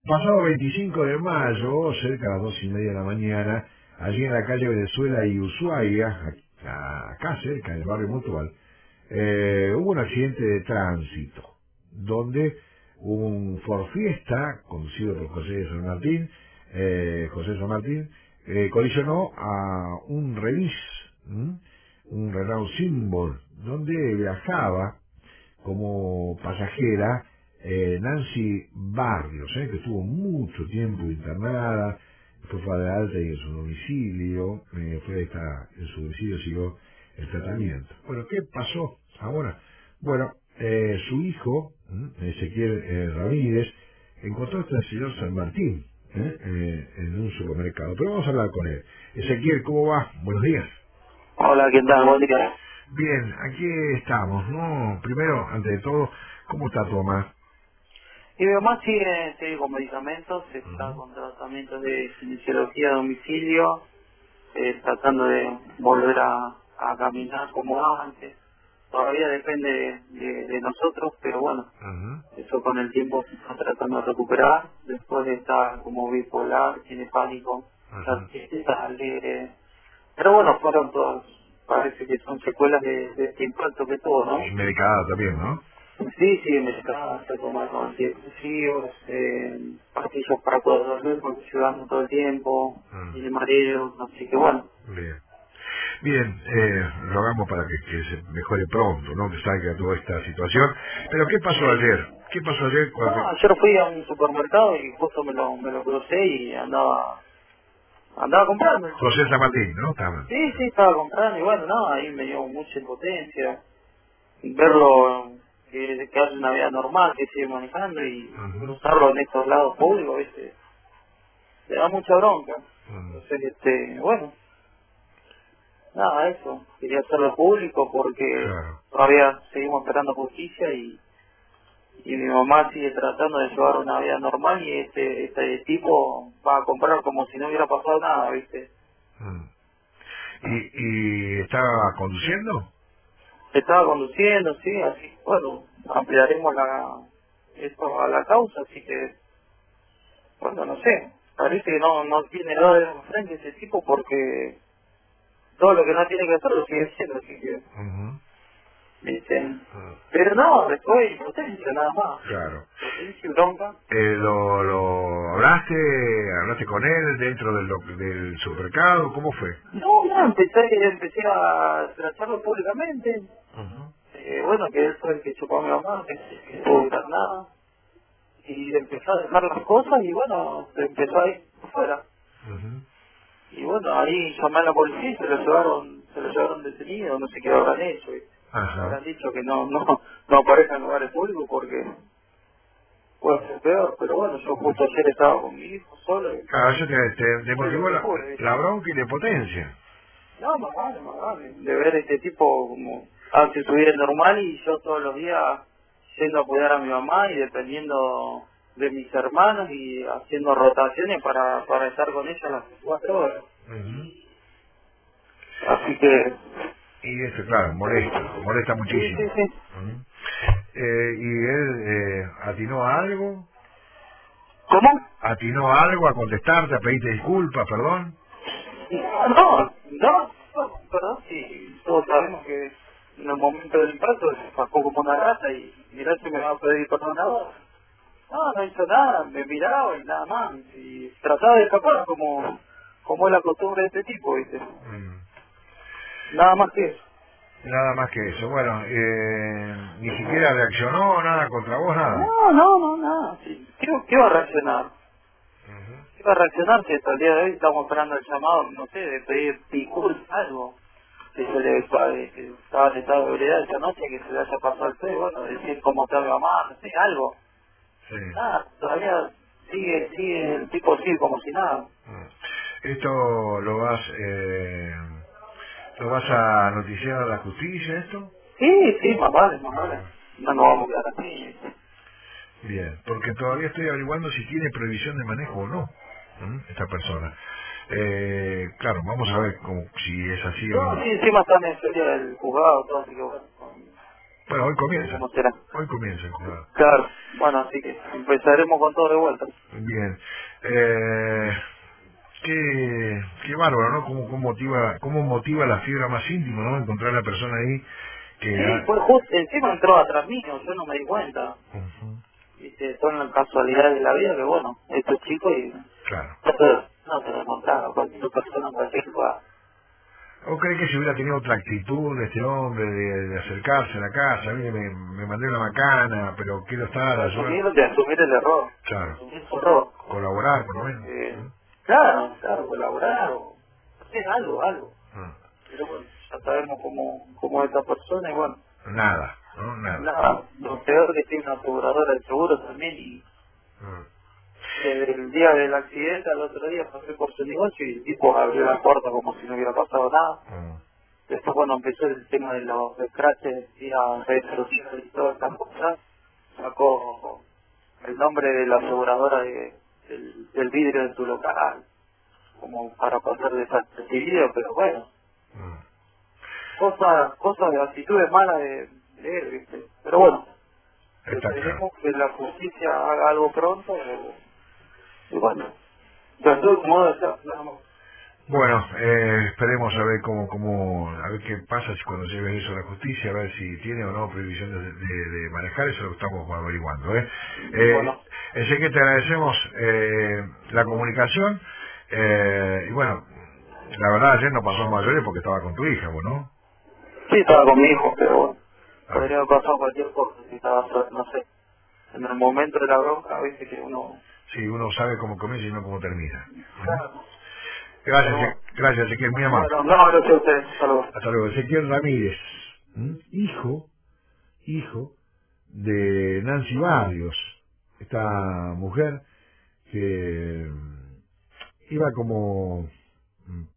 Pasado 25 de mayo, cerca de las 2:30 de la mañana, allí en la calle Venezuela y Ushuaia, acá cerca del barrio Mutual, hubo un accidente de tránsito, donde un Ford Fiesta, conducido por José San Martín, colisionó a un Remis, un Renault Symbol, donde viajaba como pasajera Nancy Barrios, que estuvo mucho tiempo internada, después fue de alta y en su domicilio, en su domicilio siguió el tratamiento. Bueno, ¿qué pasó ahora? Bueno, su hijo, Ezequiel Ramírez, encontró a este señor San Martín en un supermercado. Pero vamos a hablar con él. Ezequiel, ¿cómo va? Buenos días. Hola, ¿qué tal? Buen día. Bien, aquí estamos, ¿no? Primero, antes de todo, ¿cómo está tu mamá? Y mi mamá sigue con medicamentos, está Ujú, con tratamientos de kinesiología a domicilio, tratando de volver a caminar como antes. Todavía depende de nosotros, pero bueno, ujú, eso con el tiempo se está tratando de recuperar. Después de estar como bipolar, tiene pánico, ujú. está alegre. Pero bueno, fueron todas, parece que son secuelas de este impacto que tuvo, ¿no? Y medicada también, ¿no? Sí, sí, me se toma con antidepresivos, pastillas para poder dormir porque sudando todo el tiempo, tiene Mm, mareos, así que bueno. bien. Bien, rogamos para que se mejore pronto, ¿no? Que salga toda esta situación. Pero ¿qué pasó Sí. ayer? ¿Qué pasó ayer No, cuando ayer fui a un supermercado y justo me lo crucé y andaba a comprarme. José San Martín, ¿no? Estaban. Sí, sí, estaba comprando y bueno, no, ahí me dio mucha impotencia verlo que hace una vida normal, que sigue manejando y Ujú, cruzarlo en estos lados públicos, ¿viste? Le da mucha bronca. ujú, Entonces, bueno, nada, eso. Quería hacerlo público porque claro. todavía seguimos esperando justicia y mi mamá sigue tratando de llevar una vida normal y este tipo va a comprar como si no hubiera pasado nada, ¿viste? Mm. ¿Y estaba conduciendo? Estaba conduciendo, sí, así, bueno, ampliaremos esto a la causa, así que, bueno, no sé. Parece que no tiene nada de frente ese tipo porque todo lo que no tiene que hacer lo sigue haciendo, así que Ujú, ¿viste? mm, Pero no, después impotencia nada más. claro. Potencia y bronca. ¿Lo hablaste con él dentro del supermercado? ¿Cómo fue? No, empecé a tratarlo públicamente. Ujú, Bueno, que él fue el que chocó a mi mamá, que no pudo evitar nada. Y empezó a dejar las cosas y bueno, se empezó a ir afuera. ujú. Y bueno, ahí llamé a la policía y se lo llevaron detenido, no sé qué habrán hecho. Y Ajá. habrán dicho que no aparezca en lugares públicos porque puede ser peor, pero bueno, yo justo ayer estaba con mi hijo solo y Claro, eso te fue lo motivó que pude, la ¿viste? bronca y la potencia. No, más vale, de ver este tipo como hace su vida normal y yo todos los días yendo a cuidar a mi mamá y dependiendo de mis hermanos y haciendo rotaciones para estar con ella las 4 horas. Ujú. Así que, Y eso, claro, molesta sí, sí, muchísimo. sí. Ujú. ¿Y él atinó a algo? ¿Cómo? ¿Atinó a algo a contestarte, a pedirte disculpas, perdón? No, perdón, sí, todos sabemos que en el momento del impacto se bajó como una rata y mirá si me va a pedir perdón ahora. No hizo nada, me miraba y nada más. Y trataba de escapar como es la costumbre de este tipo, ¿viste? Mm. Nada más que eso. Nada más que eso. Bueno, ni siquiera reaccionó, nada contra vos, nada. Nada. Sí. ¿Qué va a reaccionar? Ujú. ¿Qué va a reaccionar si hasta el día de hoy estamos esperando el llamado, no sé, de pedir disculpas, algo? Que se le que estaba en estado de ebriedad esa noche, que se le haya pasado el fe, bueno, decir cómo está mi mamá, no sé, algo. Sí. Nada, todavía sigue, el tipo sigue como si nada. Mm. ¿Esto lo vas a noticiar a la justicia, esto? Sí, más vale, más vale. No nos vamos a quedar así. Bien, porque todavía estoy averiguando si tiene prohibición de manejo o no, esta persona. Claro, vamos a ver si es así o No, no. sí, encima está en serio el juzgado, todo, así que bueno. Bueno, hoy comienza. ¿Cómo será? Hoy comienza, claro. Claro, bueno, así que empezaremos con todo de vuelta. Bien. Eh, qué bárbaro, ¿no? Cómo motiva la fibra más íntima, ¿no? Encontrar a la persona ahí que Sí, ha... fue justo, encima entró atrás mío, yo no me di cuenta. Ujú, Dice, son las casualidades de la vida que bueno, estos chicos y claro. no te lo encontraba, cualquier persona, cualquier lugar. ¿O cree que si hubiera tenido otra actitud de este hombre, de acercarse a la casa, mire, me mandé una macana, pero quiero estar, ayudar? Asumir el error, Claro. asumir su error. Colaborar, por lo menos. Eh, claro, colaborar o hacer algo. ¿Mm? Pero bueno, ya sabemos cómo es esta persona y bueno, Nada, ¿no? Nada. nada, lo peor que tiene una aseguradora de seguros también y Mm. desde el día del accidente al otro día pasé por su negocio y el tipo abrió la puerta como si no hubiera pasado nada. Mm. Después cuando empezó el tema de los scratches y a redes sociales y todas estas cosas, sacó el nombre de la aseguradora del vidrio de su local, como para pasar desapercibido, pero bueno, Mm. cosas de actitudes malas de él, ¿viste? Pero bueno, Está claro. esperemos que la justicia haga algo pronto y bueno, de todo modo ya, nada más. Bueno, esperemos a ver a ver qué pasa si cuando lleve eso a la justicia, a ver si tiene o no prohibición de manejar, eso lo estamos averiguando. Bueno, Ezequiel, te agradecemos la comunicación, y bueno, la verdad ayer no pasó a mayores porque estaba con tu hija, vos, ¿no? sí estaba con mi hijo, pero bueno, Ah, podría haber pasado cualquier cosa si estaba, no sé, en el momento de la bronca, viste que uno... sí, uno sabe cómo comienza y no cómo termina. Claro. Gracias, Pero bueno, gracias Ezequiel, muy amable. bueno, no, gracias a ustedes, saludos. Hasta luego. Ezequiel Ramírez, hijo de Nancy Barrios, esta mujer que iba como